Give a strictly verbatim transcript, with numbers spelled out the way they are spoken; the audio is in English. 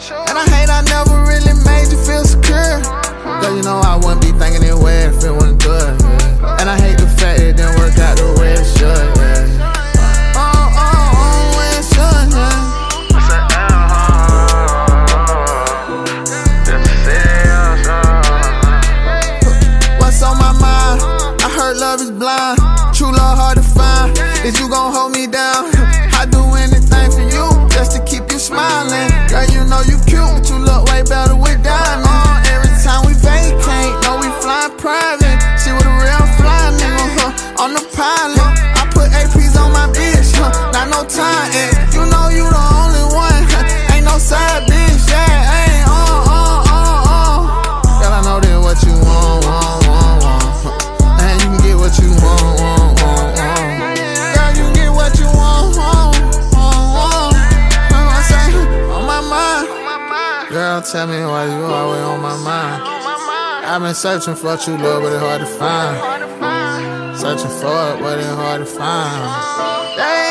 And I hate I never really made you feel secure. Girl, you know I wouldn't be thinking it way if it wasn't good, yeah. And I hate the fact it didn't work out the way it should, yeah. Oh, oh, oh, way it should, yeah. What's on my mind? I heard love is blind. True love hard to find. Is you gon' hold me down? I do anything for you just to keep you smiling. Girl, you know you cute, but you look way better with diamonds. Uh, every time we vacate, know we flying private. See what a real fly nigga, huh? On the pilot, I put A Ps on my bitch, huh? Not no time, eh? You know you the only one, huh? Ain't no side bitch, yeah, ain't uh, uh, uh, uh. Girl, I know that what you want, want, want, want. And you can get what you want, want, want, want. Girl, you get what you want, want, want, want. I say, on my mind. Girl, tell me why you always on my mind. I've been searching for true love, but it's hard to find. Searching for it, but it's hard to find. Damn.